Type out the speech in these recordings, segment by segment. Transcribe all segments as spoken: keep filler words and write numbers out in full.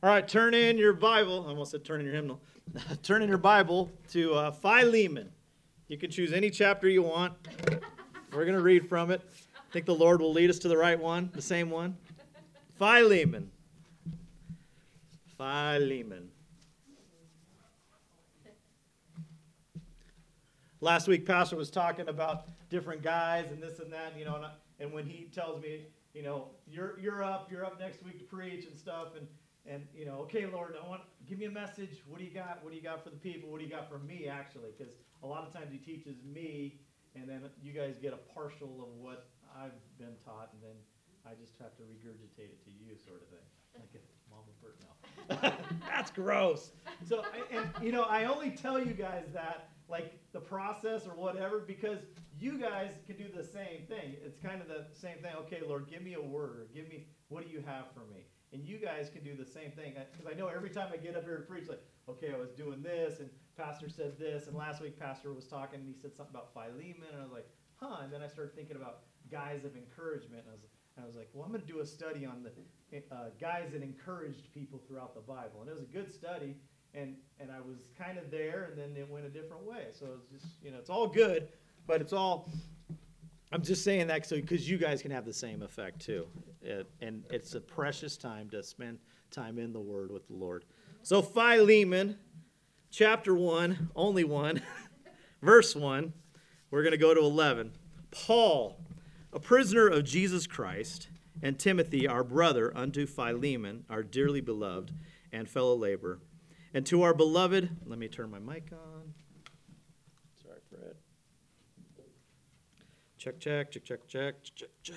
All right, turn in your Bible. I almost said turn in your hymnal. Turn in your Bible to uh, Philemon. You can choose any chapter you want. We're going to read from it. I think the Lord will lead us to the right one, the same one. Philemon. Philemon. Last week, Pastor was talking about different guys and this and that, you know, and, I, and when he tells me, you know, you're you're up, you're up next week to preach and stuff, and and you know, okay, Lord, I want give me a message. What do you got? What do you got for the people? What do you got for me, actually? Because a lot of times he teaches me, and then you guys get a partial of what I've been taught, and then I just have to regurgitate it to you, sort of thing. Like a mama bird now. That's gross. So, and you know, I only tell you guys that, like the process or whatever, because you guys can do the same thing. It's kind of the same thing. Okay, Lord, give me a word, or give me, what do you have for me? And you guys can do the same thing. Because I know every time I get up here to preach, like, okay, I was doing this, and Pastor said this, and last week Pastor was talking, and he said something about Philemon, and I was like, huh, and then I started thinking about guys of encouragement, and I was, and I was like, well, I'm going to do a study on the uh, guys that encouraged people throughout the Bible. And it was a good study, and and I was kind of there, and then it went a different way. So it's just, you know, it's all good, but it's all, I'm just saying that so because you guys can have the same effect too. It, and it's a precious time to spend time in the Word with the Lord. So Philemon, chapter one, only one, verse one, we're going to go to eleven. Paul, a prisoner of Jesus Christ, and Timothy, our brother, unto Philemon, our dearly beloved and fellow laborer, and to our beloved, let me turn my mic on. Sorry, Fred. Check, check, check, check, check, check, check.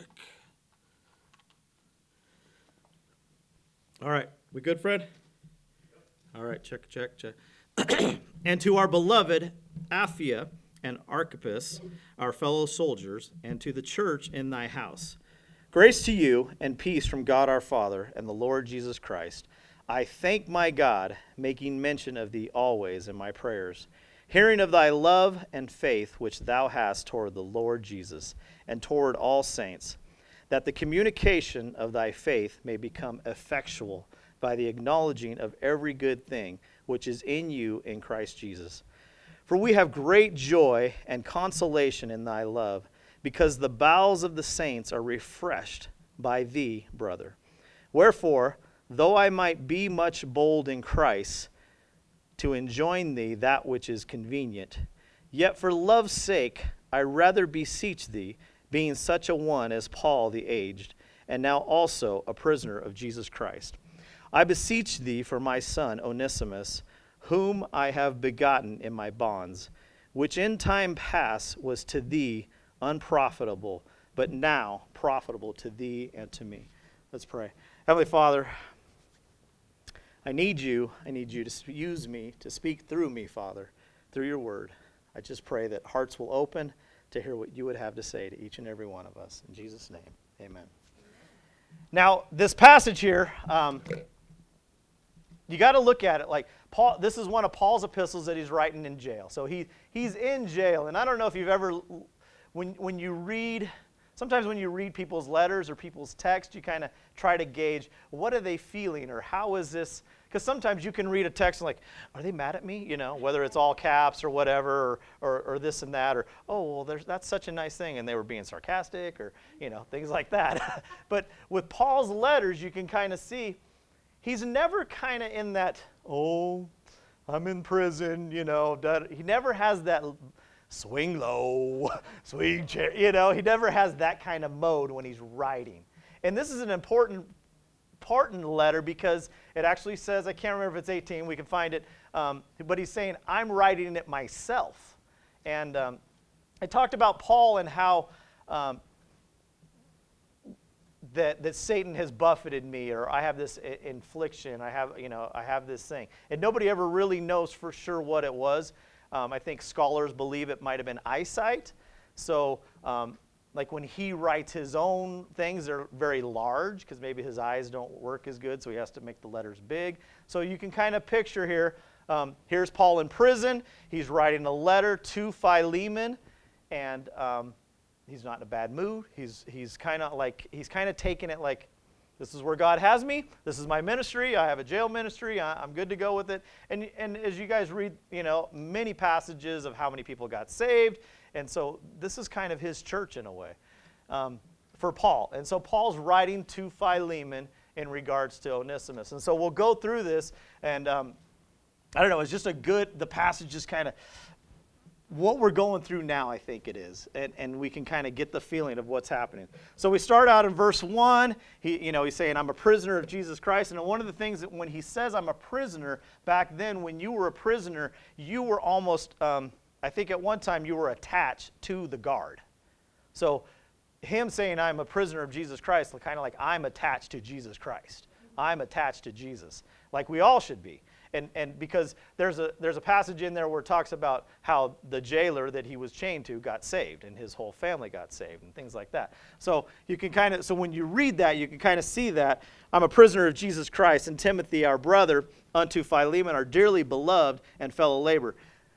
All right, we good, Fred? All right, check, check, check. And to our beloved Apphia and Archippus, our fellow soldiers, and to the church in thy house. Grace to you and peace from God our Father and the Lord Jesus Christ. I thank my God, making mention of thee always in my prayers, hearing of thy love and faith which thou hast toward the Lord Jesus, and toward all saints, that the communication of thy faith may become effectual by the acknowledging of every good thing which is in you in Christ Jesus. For we have great joy and consolation in thy love, because the bowels of the saints are refreshed by thee, brother. Wherefore, though I might be much bold in Christ, to enjoin thee that which is convenient, yet for love's sake I rather beseech thee, being such a one as Paul the aged, and now also a prisoner of Jesus Christ. I beseech thee for my son Onesimus, whom I have begotten in my bonds, which in time past was to thee unprofitable, but now profitable to thee and to me. Let's pray. Heavenly Father, I need you. I need you to use me, to speak through me, Father, through your word. I just pray that hearts will open to hear what you would have to say to each and every one of us. In Jesus' name, amen. Now, this passage here, um, you got to look at it like Paul. This is one of Paul's epistles that he's writing in jail. So he he's in jail, and I don't know if you've ever, when when you read, sometimes when you read people's letters or people's text, you kind of try to gauge what are they feeling or how is this. Because sometimes you can read a text and like, are they mad at me? You know, whether it's all caps or whatever, or or, or this and that, or oh well, there's, that's such a nice thing, and they were being sarcastic, or you know, things like that. But with Paul's letters, you can kind of see. He's never kind of in that, oh, I'm in prison, you know. He never has that swing low, swing chair, you know. He never has that kind of mode when he's writing. And this is an important, important letter because it actually says, I can't remember if it's eighteen, we can find it, um, but he's saying, I'm writing it myself. And um, I talked about Paul and how um, that that Satan has buffeted me, or I have this infliction, I have, you know, I have this thing. And nobody ever really knows for sure what it was. Um, I think scholars believe it might have been eyesight. So um, like when he writes his own things, they're very large because maybe his eyes don't work as good, so he has to make the letters big. So you can kind of picture here, um, here's Paul in prison. He's writing a letter to Philemon, and um, he's not in a bad mood. He's he's kind of like he's kind of taking it like This is where God has me. This is my ministry. I have a jail ministry. I, I'm good to go with it. And, and as you guys read, you know, many passages of how many people got saved. And so this is kind of his church in a way um, for Paul. And so Paul's writing to Philemon in regards to Onesimus. And so we'll go through this. And um, I don't know, it's just a good, the passage just kind of, what we're going through now, I think it is, and, and we can kind of get the feeling of what's happening. So we start out in verse one. He, you know, he's saying, I'm a prisoner of Jesus Christ. And one of the things that when he says I'm a prisoner, back then when you were a prisoner, you were almost, um, I think at one time you were attached to the guard. So him saying I'm a prisoner of Jesus Christ, kind of like I'm attached to Jesus Christ. I'm attached to Jesus, like we all should be. And and because there's a there's a passage in there where it talks about how the jailer that he was chained to got saved and his whole family got saved and things like that. So you can kind of so when you read that, you can kind of see that I'm a prisoner of Jesus Christ, and Timothy, our brother, unto Philemon, our dearly beloved and fellow laborer.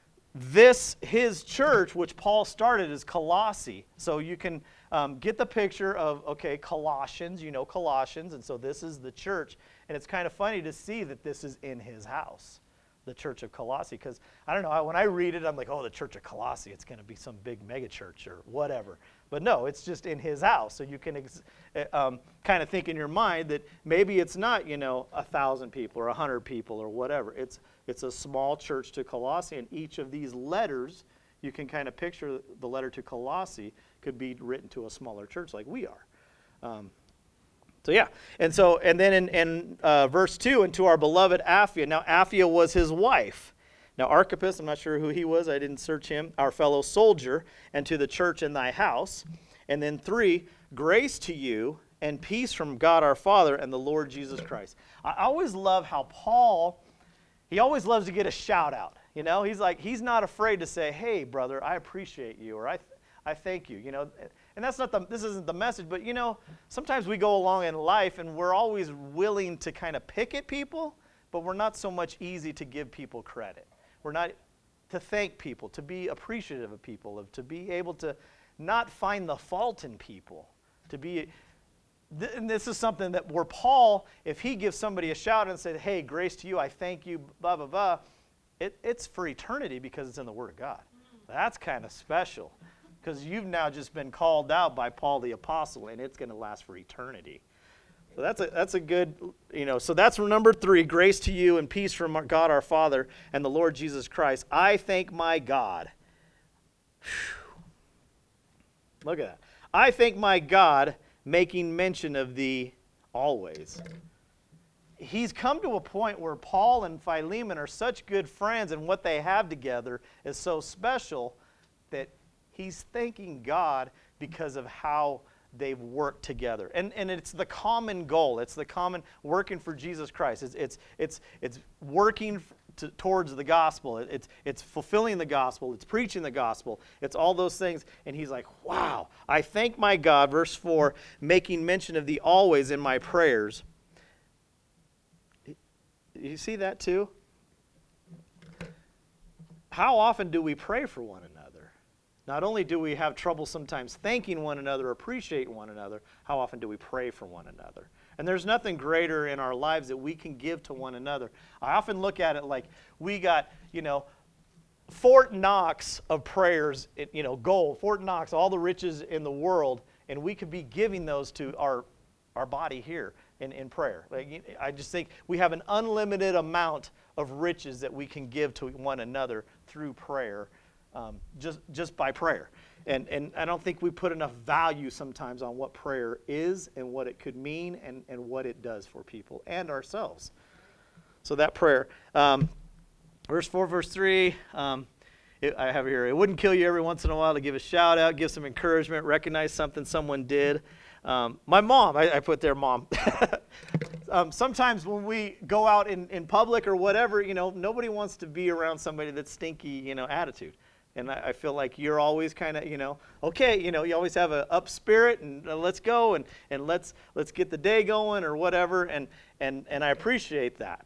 This, his church, which Paul started, is Colossae. So you can um, get the picture of, okay, Colossians, you know Colossians, and so this is the church. And it's kind of funny to see that this is in his house, the church of Colossae. Because, I don't know, when I read it, I'm like, oh, the church of Colossae, it's going to be some big mega church or whatever. But no, it's just in his house. So you can ex- um, kind of think in your mind that maybe it's not, you know, a thousand people or a hundred people or whatever. It's it's a small church to Colossae, and each of these letters, you can kind of picture the letter to Colossae could be written to a smaller church like we are. Um, so yeah, and so and then in, in uh, verse two, and to our beloved Apphia. Now Apphia was his wife. Now Archippus, I'm not sure who he was, I didn't search him, our fellow soldier, and to the church in thy house. And then three, grace to you and peace from God our Father and the Lord Jesus Christ. I always love how Paul, he always loves to get a shout out. You know, he's like, he's not afraid to say, hey, brother, I appreciate you, or I, th- I thank you, you know. And that's not the, this isn't the message, but you know, sometimes we go along in life and we're always willing to kind of pick at people, but we're not so much easy to give people credit. We're not to thank people, to be appreciative of people, of to be able to not find the fault in people, to be, th- and this is something that where Paul, if he gives somebody a shout and said, hey, grace to you, I thank you, blah, blah, blah, it, it's for eternity because it's in the Word of God. That's kind of special because you've now just been called out by Paul the Apostle, and it's going to last for eternity. So that's a that's a good, you know, so that's number three, grace to you and peace from our God our Father and the Lord Jesus Christ. I thank my God. Whew. Look at that. I thank my God, making mention of thee always. He's come to a point where Paul and Philemon are such good friends, and what they have together is so special that he's thanking God because of how they've worked together. And and it's the common goal. It's the common working for Jesus Christ. It's it's it's it's working to, towards the gospel. It, it's it's fulfilling the gospel. It's preaching the gospel. It's all those things. And he's like, wow, I thank my God, verse four, making mention of thee always in my prayers. You see that too? How often do we pray for one another? Not only do we have trouble sometimes thanking one another, appreciating one another, how often do we pray for one another? And there's nothing greater in our lives that we can give to one another. I often look at it like we got, you know, Fort Knox of prayers, you know, gold, Fort Knox, all the riches in the world, and we could be giving those to our our body here in, in prayer. Like, I just think we have an unlimited amount of riches that we can give to one another through prayer. Um, just just by prayer. And and I don't think we put enough value sometimes on what prayer is and what it could mean and, and what it does for people and ourselves. So that prayer. Um, verse four, verse three, um, it, I have it here. It wouldn't kill you every once in a while to give a shout out, give some encouragement, recognize something someone did. Um, my mom, I, I put there mom. um, sometimes when we go out in, in public or whatever, you know, nobody wants to be around somebody that's stinky, you know, attitude. And I, I feel like you're always kind of, you know, okay, you know, you always have a up spirit and uh, let's go and, and let's let's get the day going or whatever. And and and I appreciate that.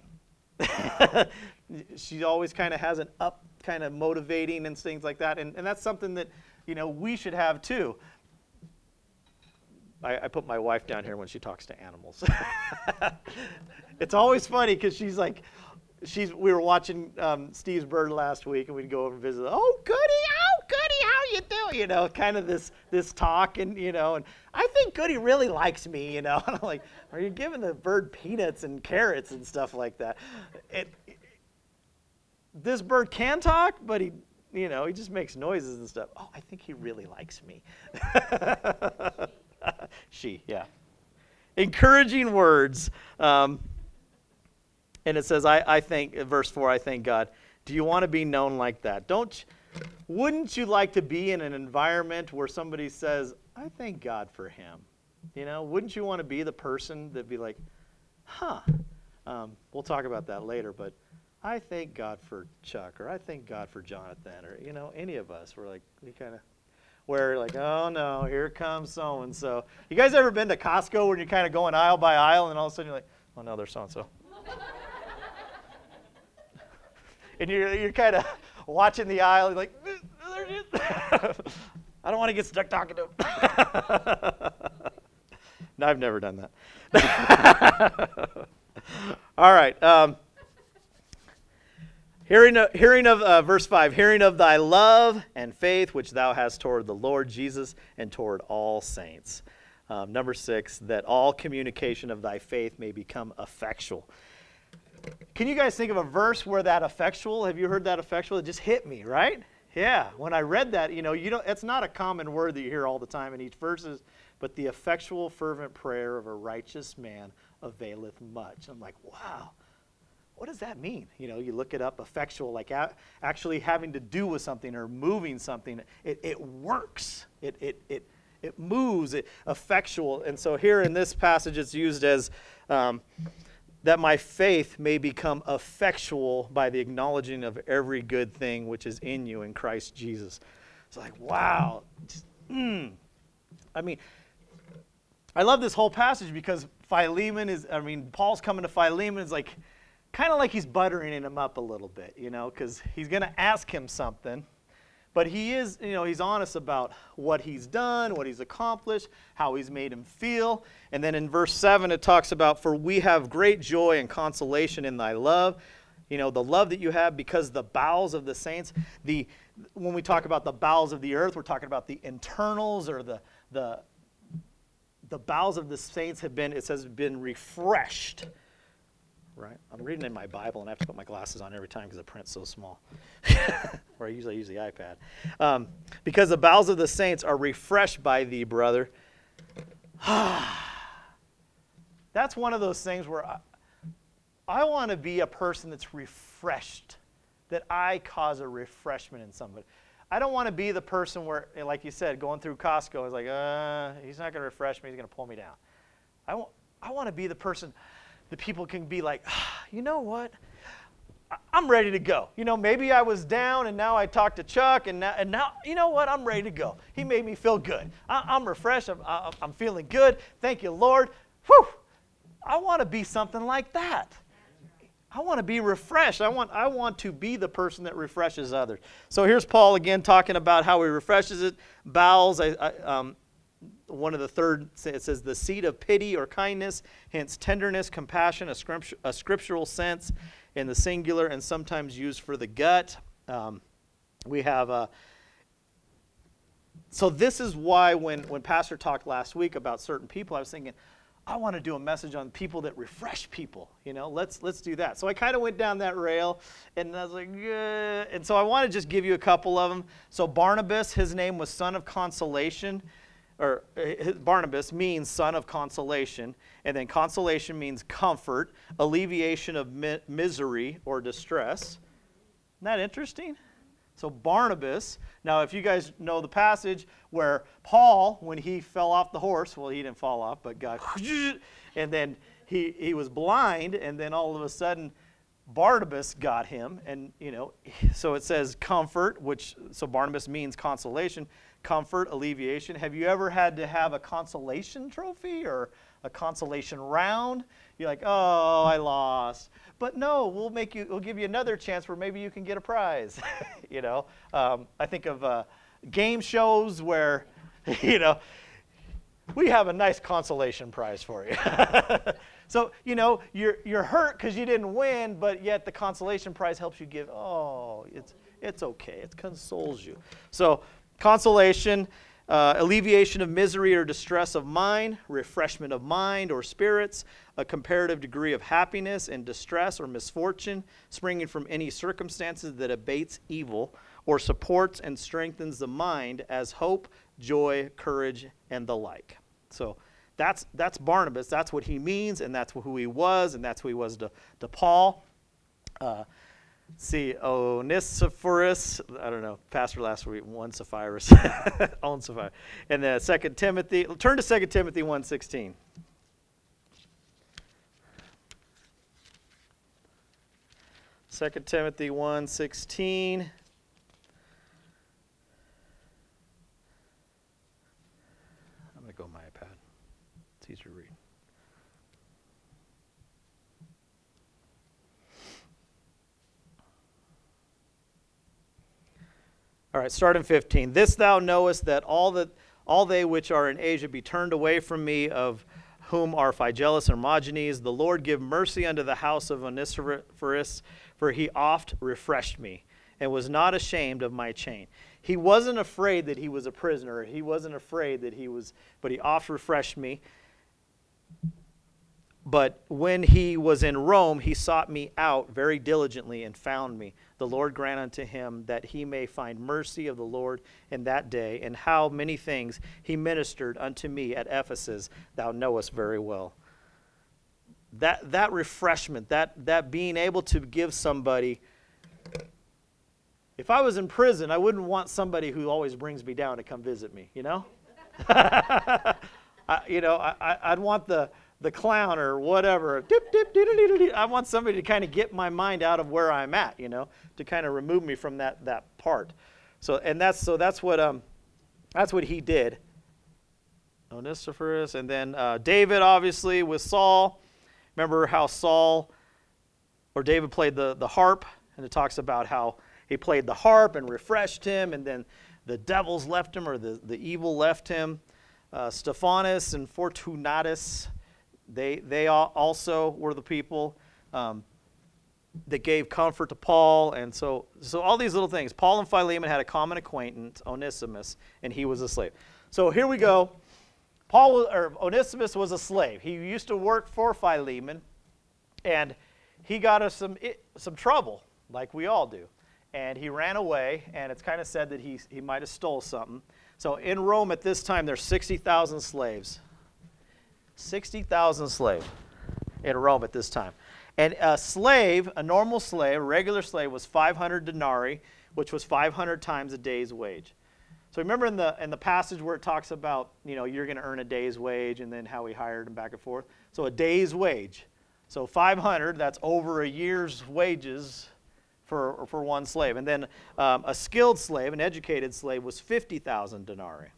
She always kind of has an up kind of motivating and things like that. And and that's something that, you know, we should have too. I, I put my wife down here when she talks to animals. It's always funny because she's like, she's. We were watching um, Steve's bird last week, and we'd go over and visit. Oh, goody, oh, goody, how you doing? You know, kind of this this talk, and you know, and I think Goody really likes me. You know, and I'm like, are you giving the bird peanuts and carrots and stuff like that? It, it, this bird can talk, but he, you know, he just makes noises and stuff. Oh, I think he really likes me. She, yeah. Encouraging words. Um, and it says, I, I think, verse four, I thank God. Do you want to be known like that? Don't, wouldn't you like to be in an environment where somebody says, I thank God for him? You know, wouldn't you want to be the person that'd be like, huh? Um, we'll talk about that later, but I thank God for Chuck, or I thank God for Jonathan, or, you know, any of us. We're like, we kind of, where like, oh no, here comes so-and-so. You guys ever been to Costco when you're kind of going aisle by aisle and all of a sudden you're like, oh no, there's so-and-so. And you're, you're kind of watching the aisle, you're like, there it is. I don't want to get stuck talking to him. No, I've never done that. All right. Um, Hearing of, hearing of uh, verse five, hearing of thy love and faith which thou hast toward the Lord Jesus and toward all saints. Um, number six, that all communication of thy faith may become effectual. Can you guys think of a verse where that effectual, have you heard that effectual? It just hit me, right? Yeah, when I read that, you know, you don't, it's not a common word that you hear all the time in each verses, but the effectual fervent prayer of a righteous man availeth much. I'm like, wow. What does that mean? You know, you look it up, effectual, like a- actually having to do with something or moving something. It, it works. It, it, it, it moves, it, effectual. And so here in this passage, it's used as um, that my faith may become effectual by the acknowledging of every good thing which is in you in Christ Jesus. It's like, wow. Just, mm. I mean, I love this whole passage because Philemon is, I mean, Paul's coming to Philemon. It's like, kind of like he's buttering him up a little bit, you know, because he's going to ask him something. But he is, you know, he's honest about what he's done, what he's accomplished, how he's made him feel. And then in verse seven, it talks about, for we have great joy and consolation in thy love. You know, the love that you have because the bowels of the saints, the when we talk about the bowels of the earth, we're talking about the internals or the, the, the bowels of the saints have been, it says, been refreshed. Right? I'm reading in my Bible, and I have to put my glasses on every time because the print's so small. Or I usually use the iPad. Um, because the bowels of the saints are refreshed by thee, brother. That's one of those things where I, I want to be a person that's refreshed, that I cause a refreshment in somebody. I don't want to be the person where, like you said, going through Costco, is like, uh, he's not going to refresh me, he's going to pull me down. I want, I want to be the person the people can be like, ah, you know what? I'm ready to go. You know, maybe I was down and now I talked to Chuck and now, and now you know what? I'm ready to go. He made me feel good. I, I'm refreshed. I'm, I'm feeling good. Thank you, Lord. Whew. I want to be something like that. I want to be refreshed. I want, I want to be the person that refreshes others. So here's Paul again talking about how he refreshes it. Bowels, I, I, um, one of the third, it says the seed of pity or kindness, hence tenderness, compassion, a, script, a scriptural sense in the singular and sometimes used for the gut. Um, we have, a, so this is why when, when Pastor talked last week about certain people, I was thinking, I want to do a message on people that refresh people. You know, let's let's do that. So I kind of went down that rail, and I was like, yeah. And so I want to just give you a couple of them. So Barnabas, his name was son of consolation, or uh, Barnabas means son of consolation, and then consolation means comfort, alleviation of mi- misery or distress. Isn't that interesting? So Barnabas, now if you guys know the passage where Paul, when he fell off the horse, well, he didn't fall off, but got, and then he, he was blind, and then all of a sudden Barnabas got him, and, you know, so it says comfort, which, so Barnabas means consolation, comfort, alleviation. Have you ever had to have a consolation trophy or a consolation round? You're like, oh, I lost. But no, we'll make you. We'll give you another chance where maybe you can get a prize. you know, um, I think of uh, game shows where, you know, we have a nice consolation prize for you. So, you know, you're, you're hurt because you didn't win, but yet the consolation prize helps you give, oh, it's, it's okay. It consoles you. So consolation, uh, alleviation of misery or distress of mind, refreshment of mind or spirits, a comparative degree of happiness and distress or misfortune springing from any circumstances that abates evil or supports and strengthens the mind as hope, joy, courage, and the like. So that's that's Barnabas. That's what he means, and that's who he was, and that's who he was to, to Paul. Uh, see, Onesiphorus, I don't know, pastor last week, one Sapphirus, on Sapphira. And then Second Timothy, turn to Second Timothy one sixteen. Second Timothy one sixteen. I'm going to go on my iPad. It's easier to read. All right, start in fifteen. This thou knowest, that all that all they which are in Asia be turned away from me, of whom are Phygellus and Hermogenes. The Lord give mercy unto the house of Onesiphorus, for he oft refreshed me, and was not ashamed of my chain. He wasn't afraid that he was a prisoner. He wasn't afraid that he was, but he oft refreshed me. But when he was in Rome, he sought me out very diligently and found me. The Lord grant unto him that he may find mercy of the Lord in that day, and how many things he ministered unto me at Ephesus, thou knowest very well. That that refreshment, that that being able to give somebody. If I was in prison, I wouldn't want somebody who always brings me down to come visit me, you know? I, you know, I, I'd want the, the clown or whatever. Dip, dip, dip, dip, dip. I want somebody to kind of get my mind out of where I'm at, you know, to kind of remove me from that, that part. So, and that's, so that's what, um, that's what he did. Onesiphorus, and then uh, David, obviously, with Saul. Remember how Saul, or David played the, the harp, and it talks about how he played the harp and refreshed him, and then the devils left him, or the, the evil left him. Uh, Stephanus and Fortunatus, they they also were the people um, that gave comfort to Paul. And so, so all these little things. Paul and Philemon had a common acquaintance, Onesimus, and he was a slave. So here we go. Paul or Onesimus was a slave. He used to work for Philemon, and he got us some some trouble, like we all do. And he ran away, and it's kind of said that he, he might have stole something. So in Rome at this time, there's sixty thousand slaves. sixty thousand slaves in Rome at this time. And a slave, a normal slave, a regular slave, was five hundred denarii, which was five hundred times a day's wage. So remember in the, in the passage where it talks about, you know, you're going to earn a day's wage, and then how he hired him back and forth. So a day's wage. So five hundred, that's over a year's wages for, for one slave. And then um, a skilled slave, an educated slave, was fifty thousand denarii.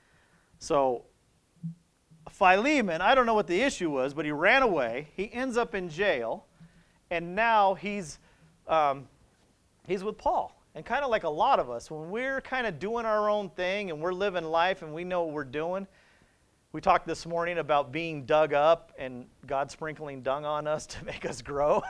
So Philemon, I don't know what the issue was, but he ran away. He ends up in jail, and now he's, um, he's with Paul. And kind of like a lot of us, when we're kind of doing our own thing and we're living life and we know what we're doing, we talked this morning about being dug up and God sprinkling dung on us to make us grow.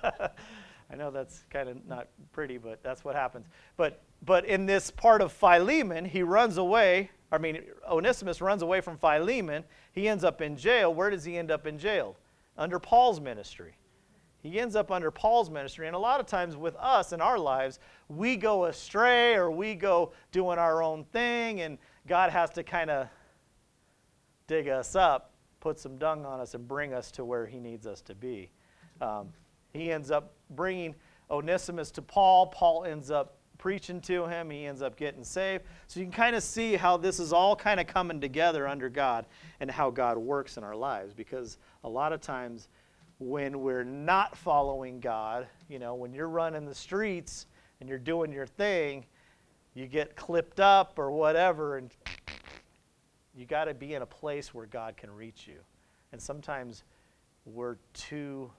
I know that's kind of not pretty, but that's what happens. But but in this part of Philemon, he runs away. I mean, Onesimus runs away from Philemon. He ends up in jail. Where does he end up in jail? Under Paul's ministry. He ends up under Paul's ministry. And a lot of times with us in our lives, we go astray or we go doing our own thing, and God has to kind of dig us up, put some dung on us, and bring us to where he needs us to be. Um, he ends up bringing Onesimus to Paul. Paul ends up preaching to him. He ends up getting saved. So you can kind of see how this is all kind of coming together under God and how God works in our lives. Because a lot of times when we're not following God, you know, when you're running the streets and you're doing your thing, you get clipped up or whatever, and you got to be in a place where God can reach you. And sometimes we're too,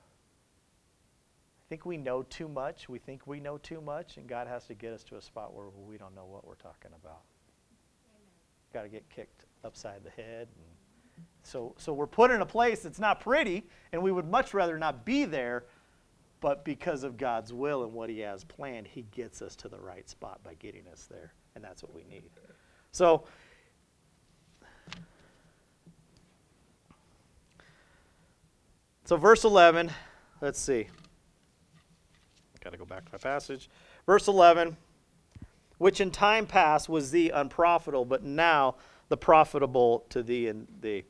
I think we know too much. We think we know too much, and God has to get us to a spot where we don't know what we're talking about. Got to get kicked upside the head and So, so we're put in a place that's not pretty, and we would much rather not be there, but because of God's will and what he has planned, he gets us to the right spot by getting us there, and that's what we need. So, so verse eleven, let's see. Got to go back to my passage. Verse eleven, which in time past was thee unprofitable, but now the profitable to thee and thee.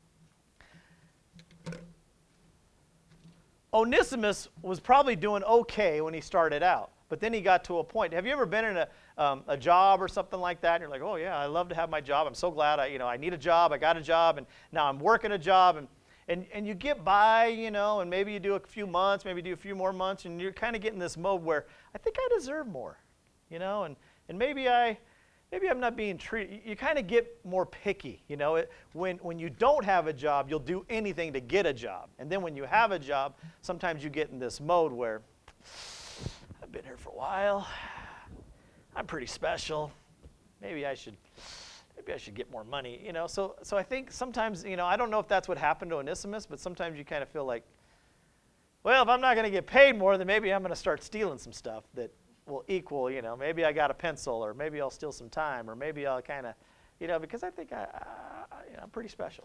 Onesimus was probably doing okay when he started out, but then he got to a point. Have you ever been in a, um, a job or something like that, and you're like, oh yeah, I love to have my job. I'm so glad I, you know, I need a job. I got a job, and now I'm working a job, and And, and you get by, you know, and maybe you do a few months, maybe do a few more months, and you're kind of getting this mode where I think I deserve more, you know, and, and maybe, I, maybe I'm not being treated. You kind of get more picky, you know. It, when, when you don't have a job, you'll do anything to get a job. And then when you have a job, sometimes you get in this mode where I've been here for a while. I'm pretty special. Maybe I should... Maybe I should get more money, you know. So, so I think sometimes, you know, I don't know if that's what happened to Onesimus, but sometimes you kind of feel like, well, if I'm not going to get paid more, then maybe I'm going to start stealing some stuff that will equal, you know, maybe I got a pencil, or maybe I'll steal some time, or maybe I'll kind of, you know, because I think I, I, you know, I'm pretty special.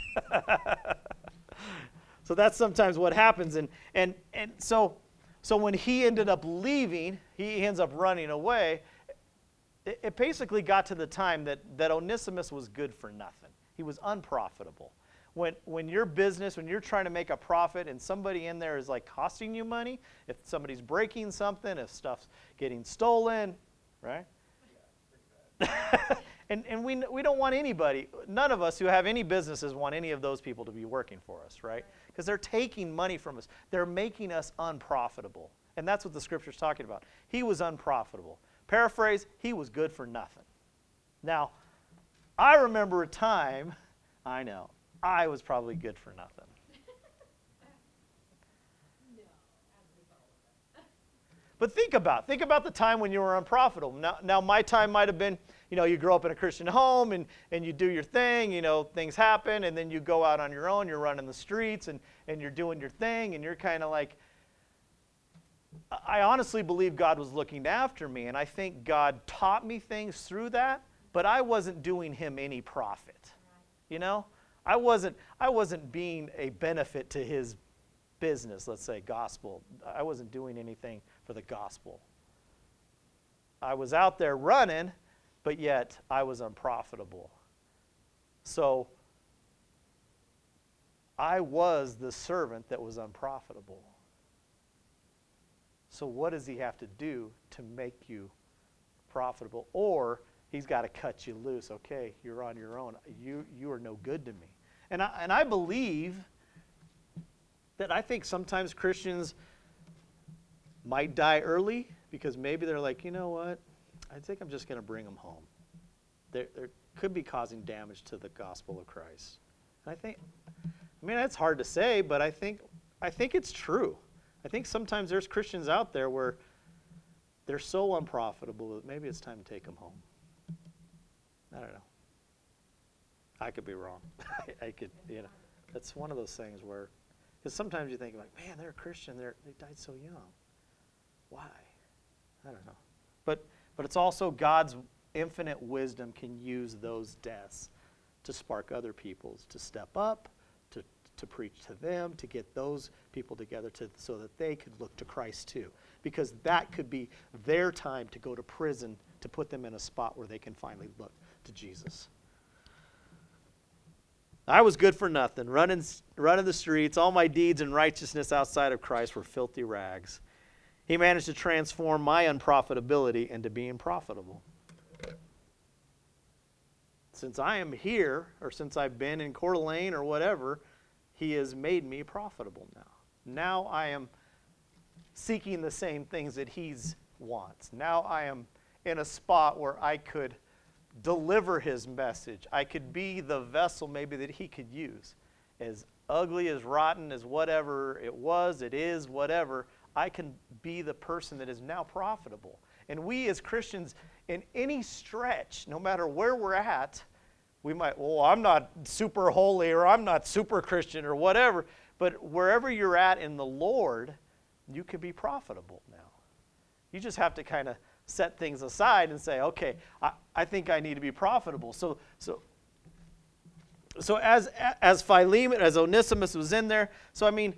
So that's sometimes what happens, and and and so, so when he ended up leaving, he ends up running away. It basically got to the time that, that Onesimus was good for nothing. He was unprofitable. When, when your business, when you're trying to make a profit and somebody in there is like costing you money, if somebody's breaking something, if stuff's getting stolen, right? Yeah, and and we, we don't want anybody, none of us who have any businesses want any of those people to be working for us, right? Because they're taking money from us. They're making us unprofitable. And that's what the scripture's talking about. He was unprofitable. Paraphrase, he was good for nothing. Now, I remember a time, I know, I was probably good for nothing. But think about, think about the time when you were unprofitable. Now, now my time might have been, you know, you grow up in a Christian home and, and you do your thing, you know, things happen, and then you go out on your own, you're running the streets, and, and you're doing your thing, and you're kind of like, I honestly believe God was looking after me, and I think God taught me things through that, but I wasn't doing him any profit. You know? I wasn't, I wasn't being a benefit to his business, let's say, gospel. I wasn't doing anything for the gospel. I was out there running, but yet I was unprofitable. So I was the servant that was unprofitable. So what does he have to do to make you profitable? Or he's got to cut you loose. Okay, you're on your own. You, you are no good to me. And I, and I believe that I think sometimes Christians might die early because maybe they're like, you know what? I think I'm just going to bring them home. They could be causing damage to the gospel of Christ. And I think, I mean, that's hard to say, but I think, I think it's true. I think sometimes there's Christians out there where they're so unprofitable that maybe it's time to take them home. I don't know. I could be wrong. I, I could, you know, that's one of those things where, because sometimes you think like, man, they're a Christian, they're, they died so young. Why? I don't know. But, but it's also God's infinite wisdom can use those deaths to spark other people's to step up, to to preach to them, to get those people together to, so that they could look to Christ too. Because that could be their time to go to prison to put them in a spot where they can finally look to Jesus. I was good for nothing, running, running the streets. All my deeds and righteousness outside of Christ were filthy rags. He managed to transform my unprofitability into being profitable. Since I am here, or since I've been in Coeur d'Alene or whatever, he has made me profitable now. Now I am seeking the same things that he wants. Now I am in a spot where I could deliver his message. I could be the vessel maybe that he could use. As ugly, as rotten, as whatever it was, it is, whatever, I can be the person that is now profitable. And we as Christians, in any stretch, no matter where we're at, we might, well, I'm not super holy or I'm not super Christian or whatever. But wherever you're at in the Lord, you can be profitable now. You just have to kind of set things aside and say, okay, I, I think I need to be profitable. So, so, so as as Philemon, as Onesimus was in there, so I mean,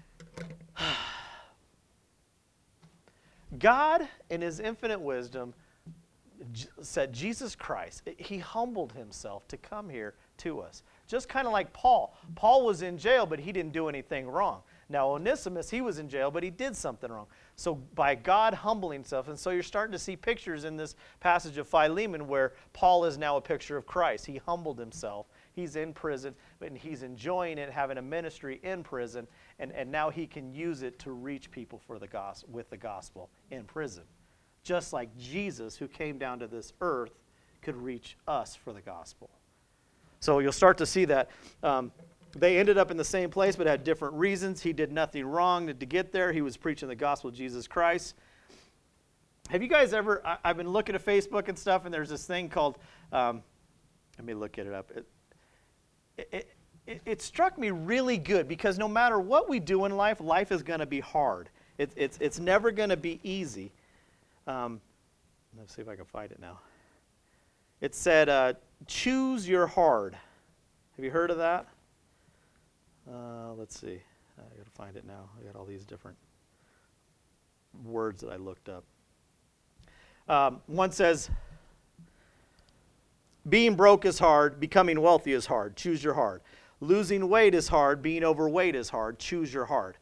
God in his infinite wisdom said, Jesus Christ, he humbled himself to come here to us. Just kind of like Paul. Paul was in jail, but he didn't do anything wrong. Now, Onesimus, he was in jail, but he did something wrong. So by God humbling himself, and so you're starting to see pictures in this passage of Philemon where Paul is now a picture of Christ. He humbled himself. He's in prison, and he's enjoying it, having a ministry in prison, and, and now he can use it to reach people for the gospel, with the gospel in prison. Just like Jesus, who came down to this earth, could reach us for the gospel. So you'll start to see that. Um, they ended up in the same place but had different reasons. He did nothing wrong to, to get there. He was preaching the gospel of Jesus Christ. Have you guys ever, I, I've been looking at Facebook and stuff, and there's this thing called, um, let me look it up. It, it, it, it struck me really good because no matter what we do in life, life is going to be hard. It, it's, it's never going to be easy. Um, let's see if I can find it now. It said, uh, choose your hard. Have you heard of that? Uh, let's see. I got to find it now. I got all these different words that I looked up. Um, one says, being broke is hard. Becoming wealthy is hard. Choose your hard. Losing weight is hard. Being overweight is hard. Choose your hard.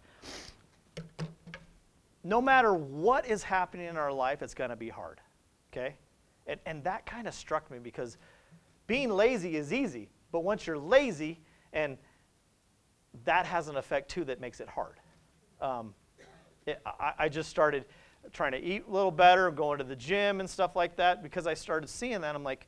No matter what is happening in our life, it's going to be hard. Okay? And, and that kind of struck me because being lazy is easy, but once you're lazy, and that has an effect too that makes it hard. Um, it, I, I just started trying to eat a little better, going to the gym and stuff like that because I started seeing that. I'm like,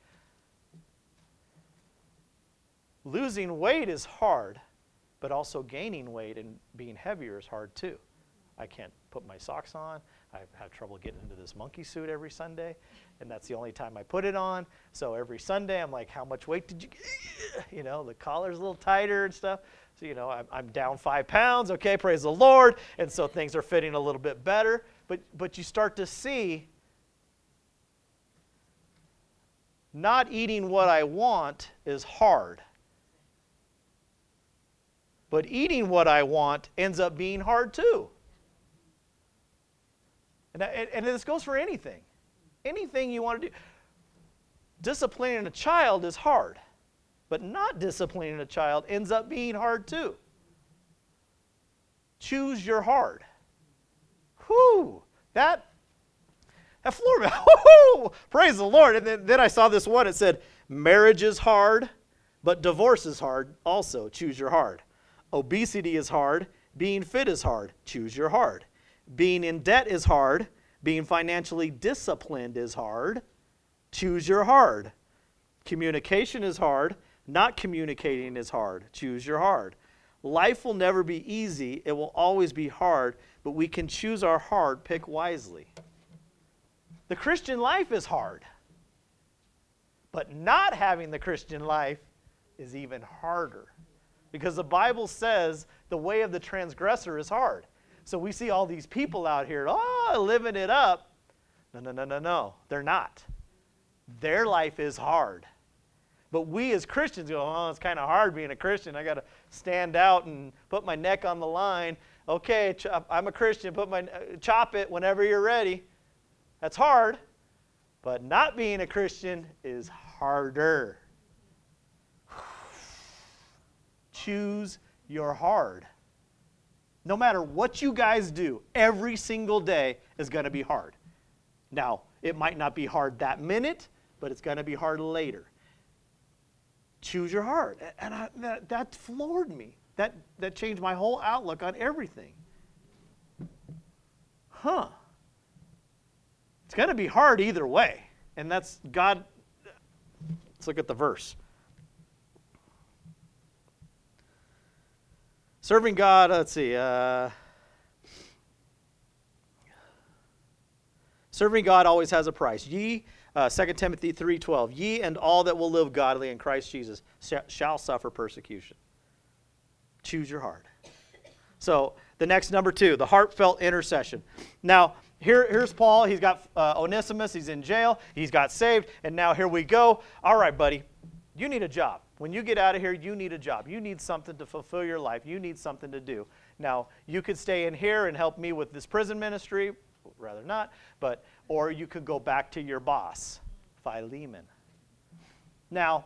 losing weight is hard, but also gaining weight and being heavier is hard too. I can't put my socks on. I have trouble getting into this monkey suit every Sunday, and that's the only time I put it on. So every Sunday, I'm like, how much weight did you get? You know, the collar's a little tighter and stuff. So, you know, I'm, I'm down five pounds. Okay, praise the Lord. And so things are fitting a little bit better. But, but you start to see not eating what I want is hard. But eating what I want ends up being hard too. And, and this goes for anything. Anything you want to do. Disciplining a child is hard. But not disciplining a child ends up being hard too. Choose your hard. Whew. That, that floored me. Woo-hoo! Praise the Lord. And then, then I saw this one. It said, marriage is hard, but divorce is hard also. Choose your hard. Obesity is hard. Being fit is hard. Choose your hard. Being in debt is hard. Being financially disciplined is hard. Choose your hard. Communication is hard. Not communicating is hard. Choose your hard. Life will never be easy. It will always be hard, but we can choose our hard. Pick wisely. The Christian life is hard. But not having the Christian life is even harder. Because the Bible says the way of the transgressor is hard. So we see all these people out here, oh, living it up. No, no, no, no, no. They're not. Their life is hard. But we as Christians go, oh, it's kind of hard being a Christian. I got to stand out and put my neck on the line. Okay, I'm a Christian. Put my chop it whenever you're ready. That's hard. But not being a Christian is harder. Choose your hard. No matter what you guys do, every single day is going to be hard. Now, it might not be hard that minute, but it's going to be hard later. Choose your hard. And I, that, that floored me. That, that changed my whole outlook on everything. Huh. It's going to be hard either way. And that's God. Let's look at the verse. Serving God, let's see. Uh, Serving God always has a price. Ye, uh, Second Timothy three twelve, ye and all that will live godly in Christ Jesus sh- shall suffer persecution. Choose your heart. So the next number two, the heartfelt intercession. Now, here, here's Paul. He's got uh, Onesimus. He's in jail. He's got saved. And now here we go. All right, buddy, you need a job. When you get out of here, you need a job. You need something to fulfill your life. You need something to do. Now, you could stay in here and help me with this prison ministry. Rather not. But, or you could go back to your boss, Philemon. Now,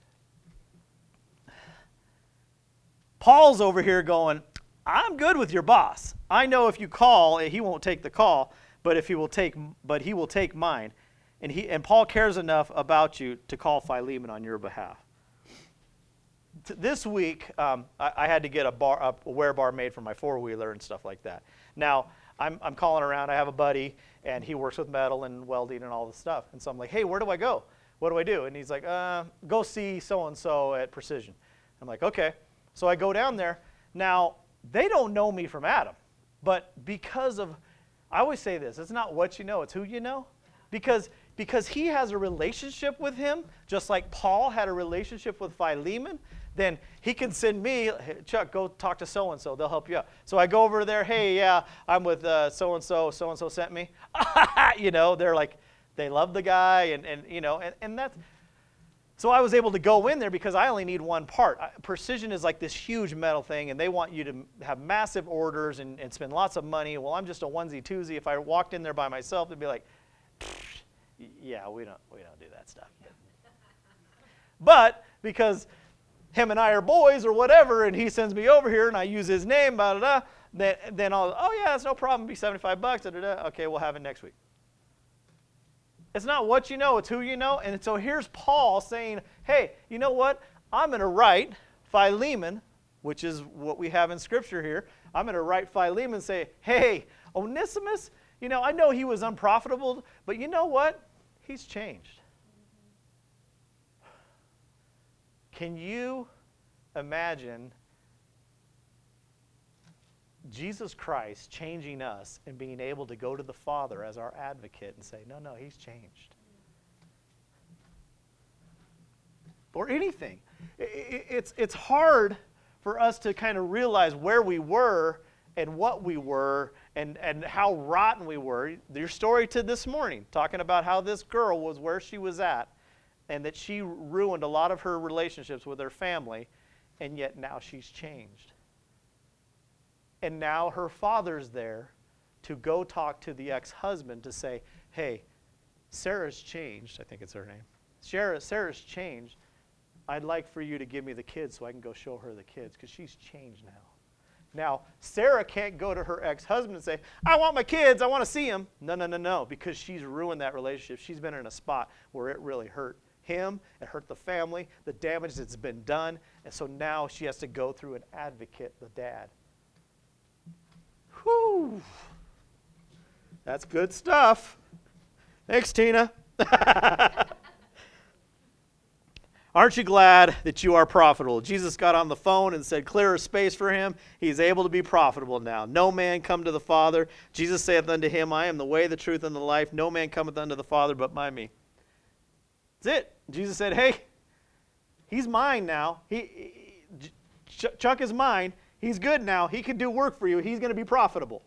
Paul's over here going, I'm good with your boss. I know if you call, he won't take the call, but if he will take, but he will take mine. And he and Paul cares enough about you to call Philemon on your behalf. T- This week, um, I, I had to get a bar, a wear bar made for my four-wheeler and stuff like that. Now, I'm, I'm calling around. I have a buddy, and he works with metal and welding and all this stuff. And so I'm like, hey, where do I go? What do I do? And he's like, uh, go see so-and-so at Precision. I'm like, okay. So I go down there. Now, they don't know me from Adam, but because of, I always say this, it's not what you know, it's who you know. Because, because he has a relationship with him, just like Paul had a relationship with Philemon, then he can send me, hey, Chuck, go talk to so-and-so, they'll help you out. So I go over there, hey, yeah, I'm with uh, so-and-so, so-and-so sent me. You know, they're like, they love the guy, and, and you know, and, and that's, so I was able to go in there because I only need one part. Precision is like this huge metal thing, and they want you to have massive orders and, and spend lots of money. Well, I'm just a onesie-twosie. If I walked in there by myself, it'd be like, yeah, we don't, we don't do that stuff. But because him and I are boys or whatever, and he sends me over here, and I use his name, blah, blah, blah, then, then I'll, oh, yeah, it's no problem. It'll be seventy-five bucks. Da, da, da. Okay, we'll have it next week. It's not what you know, it's who you know. And so here's Paul saying, hey, you know what? I'm going to write Philemon, which is what we have in Scripture here. I'm going to write Philemon and say, hey, Onesimus, you know, I know he was unprofitable, but you know what? He's changed. Can you imagine Jesus Christ changing us and being able to go to the Father as our advocate and say, no, no, he's changed? Or anything. It's, it's hard for us to kind of realize where we were and what we were and, and how rotten we were. Your story to this morning, talking about how this girl was where she was at and that she ruined a lot of her relationships with her family, and yet now she's changed. And now her father's there to go talk to the ex-husband to say, hey, Sarah's changed. I think it's her name. Sarah, Sarah's changed. I'd like for you to give me the kids so I can go show her the kids because she's changed now. Now, Sarah can't go to her ex-husband and say, I want my kids. I want to see them. No, no, no, no, because she's ruined that relationship. She's been in a spot where it really hurt him. It hurt the family, the damage that's been done. And so now she has to go through an advocate, the dad. Whew. That's good stuff. Thanks, Tina. Aren't you glad that you are profitable? Jesus got on the phone and said, clear a space for him. He's able to be profitable now. No man come to the Father. Jesus saith unto him, I am the way, the truth, and the life. No man cometh unto the Father but by me. That's it. Jesus said, hey, he's mine now. He, he Ch- Chuck is mine. He's good now. He can do work for you. He's going to be profitable.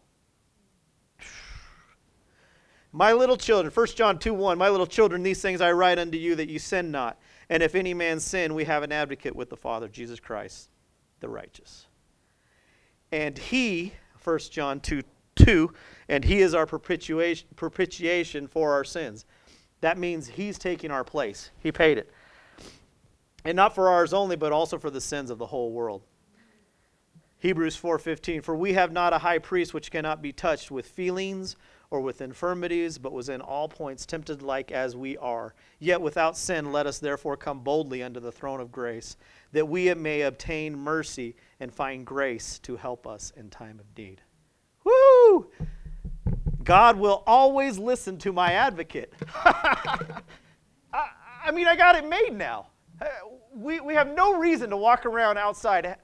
My little children, First John two one, my little children, these things I write unto you that you sin not. And if any man sin, we have an advocate with the Father, Jesus Christ, the righteous. And he, First John two two, and he is our propitiation, propitiation for our sins. That means he's taking our place. He paid it. And not for ours only, but also for the sins of the whole world. Hebrews four fifteen, for we have not a high priest which cannot be touched with feelings or with infirmities, but was in all points tempted like as we are. Yet without sin let us therefore come boldly unto the throne of grace, that we may obtain mercy and find grace to help us in time of need. Woo! God will always listen to my advocate. I, I mean, I got it made now. We, we have no reason to walk around outside,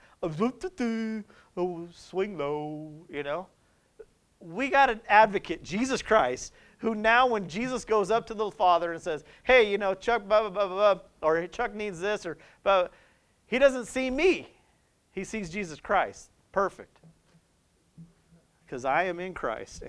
oh, swing low, you know. We got an advocate, Jesus Christ, who now when Jesus goes up to the Father and says, hey, you know, Chuck, blah, blah, blah, blah, blah, or Chuck needs this, or blah, blah, he doesn't see me. He sees Jesus Christ. Perfect. Because I am in Christ.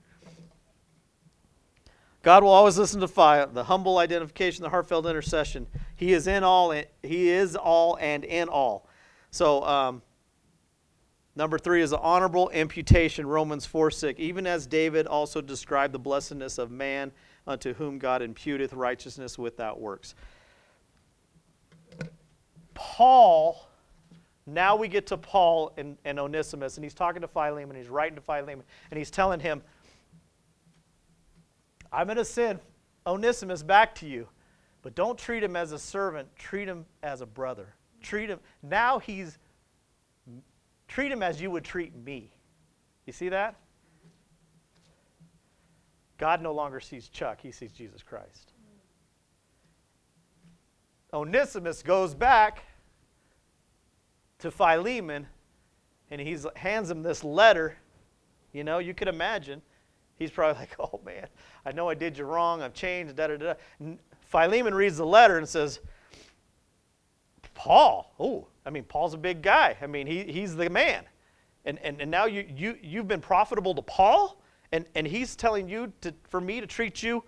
God will always listen to fire, the humble identification, the heartfelt intercession. He is in all, he is all and in all. So, um, number three is the honorable imputation, Romans four six. Even as David also described the blessedness of man unto whom God imputeth righteousness without works. Paul, now we get to Paul and, and Onesimus, and he's talking to Philemon, he's writing to Philemon, and he's telling him, I'm going to send Onesimus back to you, but don't treat him as a servant. Treat him as a brother. Treat him, now he's, treat him as you would treat me. You see that? God no longer sees Chuck, he sees Jesus Christ. Onesimus goes back to Philemon, and he hands him this letter. You know, you could imagine. He's probably like, oh man, I know I did you wrong, I've changed, da da da. Philemon reads the letter and says, Paul, oh, I mean, Paul's a big guy. I mean, he, he's the man. And, and, and now you, you, you've been profitable to Paul, and, and he's telling you to, for me to treat you.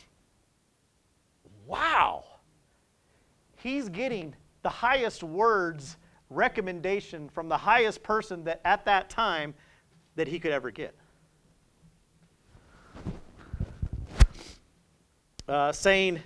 Wow. He's getting the highest words, recommendation from the highest person that at that time that he could ever get. Uh, saying,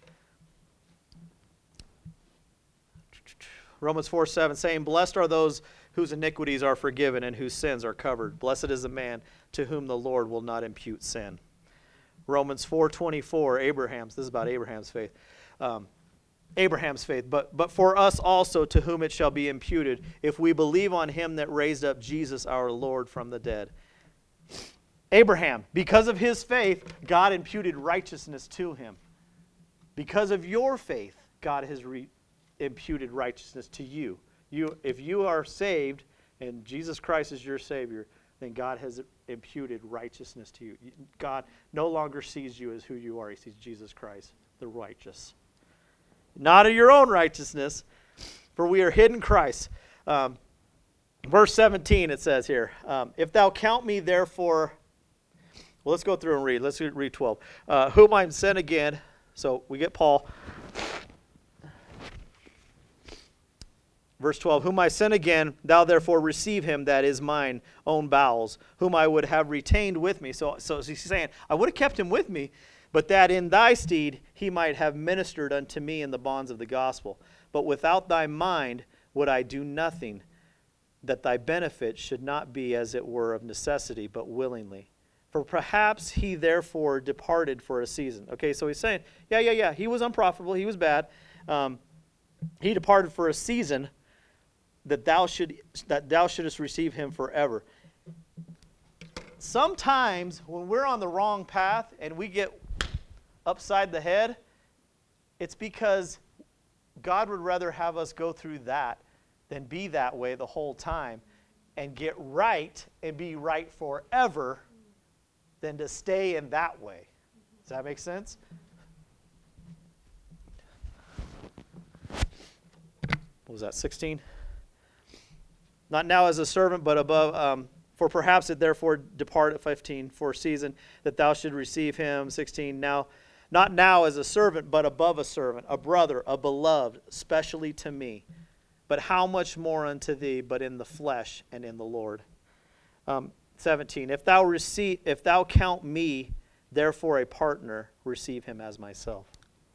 Romans four seven, saying, blessed are those whose iniquities are forgiven and whose sins are covered. Blessed is the man to whom the Lord will not impute sin. Romans four twenty-four, Abraham's, this is about Abraham's faith. Um, Abraham's faith, but, but for us also to whom it shall be imputed, if we believe on him that raised up Jesus our Lord from the dead. Abraham, because of his faith, God imputed righteousness to him. Because of your faith, God has re- imputed righteousness to you. You, if you are saved and Jesus Christ is your Savior, then God has imputed righteousness to you. God no longer sees you as who you are. He sees Jesus Christ, the righteous. Not of your own righteousness, for we are hid in Christ. Um, verse seventeen, it says here, um, if thou count me therefore... Well, let's go through and read. Let's read twelve. Uh, whom I sent again. So we get Paul. Verse twelve. Whom I sent again, thou therefore receive him that is mine own bowels, whom I would have retained with me. So, so he's saying, I would have kept him with me, but that in thy stead he might have ministered unto me in the bonds of the gospel. But without thy mind would I do nothing, that thy benefit should not be as it were of necessity, but willingly. For perhaps he therefore departed for a season. Okay, so he's saying, yeah, yeah, yeah, he was unprofitable, he was bad. Um, he departed for a season that thou should that thou shouldest receive him forever. Sometimes when we're on the wrong path and we get upside the head, it's because God would rather have us go through that than be that way the whole time and get right and be right forever than to stay in that way. Does that make sense? What was that, sixteen? Not now as a servant, but above, um, for perhaps it therefore depart at fifteen for a season, that thou should receive him, sixteen, now, not now as a servant, but above a servant, a brother, a beloved, specially to me. But how much more unto thee, but in the flesh and in the Lord. Um, seventeen, if thou receive, if thou count me, therefore a partner, receive him as myself.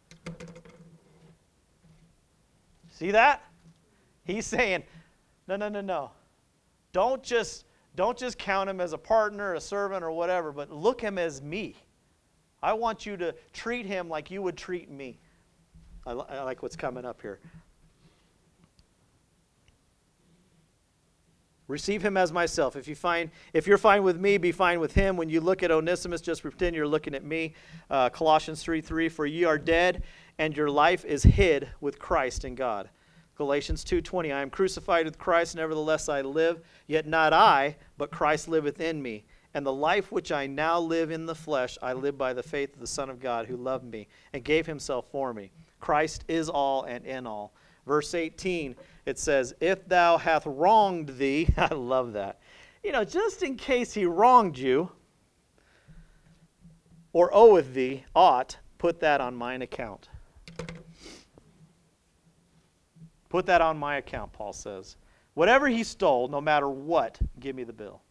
See that? He's saying, no, no, no, no. Don't just, don't just count him as a partner, a servant, or whatever, but look him as me. I want you to treat him like you would treat me. I, li- I like what's coming up here. Receive him as myself. If you find, if you're fine with me, be fine with him. When you look at Onesimus, just pretend you're looking at me. Uh, Colossians three three, for ye are dead, and your life is hid with Christ in God. Galatians two twenty, I am crucified with Christ, nevertheless I live, yet not I, but Christ liveth in me. And the life which I now live in the flesh, I live by the faith of the Son of God who loved me and gave himself for me. Christ is all and in all. Verse eighteen, it says, if thou hath wronged thee, I love that. You know, just in case he wronged you or oweth thee aught, put that on mine account. Put that on my account, Paul says. Whatever he stole, no matter what, give me the bill.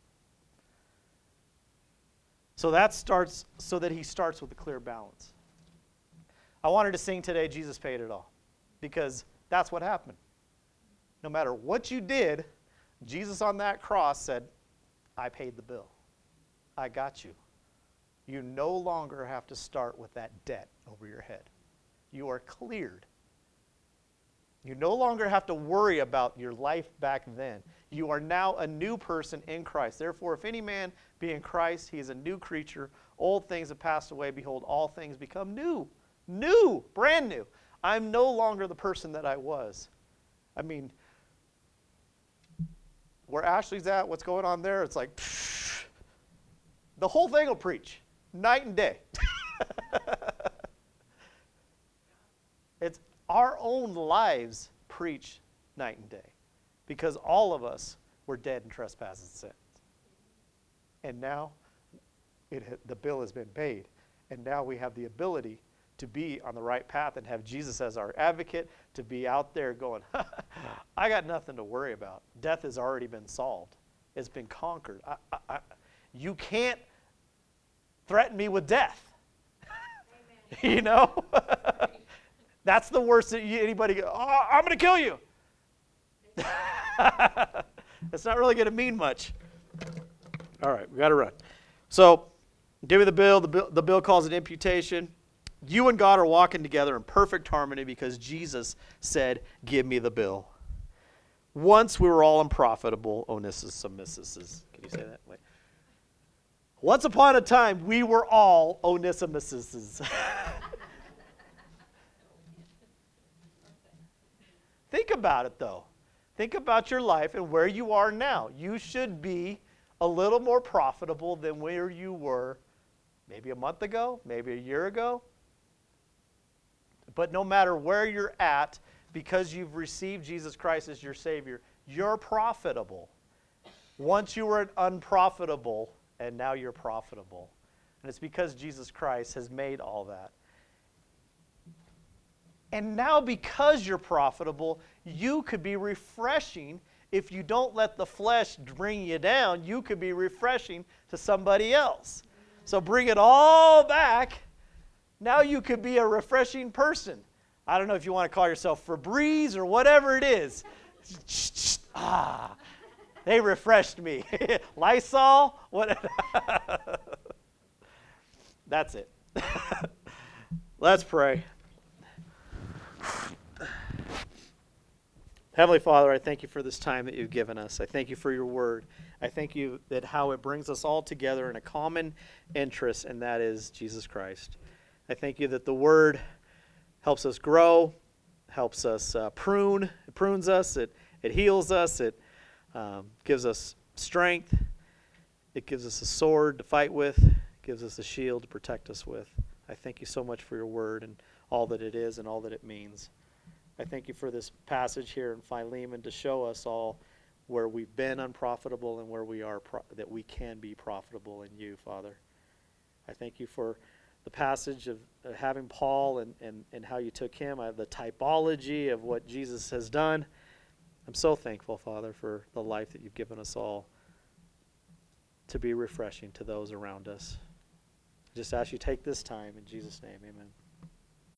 So that starts, so that he starts with a clear balance. I wanted to sing today, Jesus paid it all, because that's what happened. No matter what you did, Jesus on that cross said, I paid the bill. I got you. You no longer have to start with that debt over your head. You are cleared. You no longer have to worry about your life back then. You are now a new person in Christ. Therefore, if any man be in Christ, he is a new creature. Old things have passed away. Behold, all things become new. New, brand new. I'm no longer the person that I was. I mean, where Ashley's at, what's going on there, it's like, psh, the whole thing will preach, night and day. It's our own lives preach night and day, because all of us were dead in trespasses and sins. And now it, the bill has been paid, and now we have the ability to be on the right path and have Jesus as our advocate, to be out there going, I got nothing to worry about. Death has already been solved. It's been conquered. I, I, I, you can't threaten me with death. You know? That's the worst that you, anybody go, oh, I'm going to kill you. It's not really going to mean much. All right, we got to run. So, give me the bill. The bill, the bill calls it imputation. You and God are walking together in perfect harmony because Jesus said, give me the bill. Once we were all unprofitable, Onesimuses. Can you say that? Wait. Once upon a time, we were all Onesimuses. Think about it, though. Think about your life and where you are now. You should be a little more profitable than where you were maybe a month ago, maybe a year ago. But no matter where you're at, because you've received Jesus Christ as your Savior, you're profitable. Once you were unprofitable, and now you're profitable. And it's because Jesus Christ has made all that. And now because you're profitable, you could be refreshing. If you don't let the flesh bring you down, you could be refreshing to somebody else. So bring it all back. Now you could be a refreshing person. I don't know if you want to call yourself Febreze or whatever it is. Ah, they refreshed me. Lysol? What? That's it. Let's pray. Heavenly Father, I thank you for this time that you've given us. I thank you for your word. I thank you that how it brings us all together in a common interest, and that is Jesus Christ. I thank you that the word helps us grow, helps us uh, prune, it prunes us, it, it heals us, it um, gives us strength, it gives us a sword to fight with, it gives us a shield to protect us with. I thank you so much for your word and all that it is and all that it means. I thank you for this passage here in Philemon to show us all where we've been unprofitable and where we are, pro- that we can be profitable in you, Father. I thank you for the passage of uh, having Paul and, and, and how you took him. I have the typology of what Jesus has done. I'm so thankful, Father, for the life that you've given us all to be refreshing to those around us. I just ask you to take this time in Jesus' name, amen.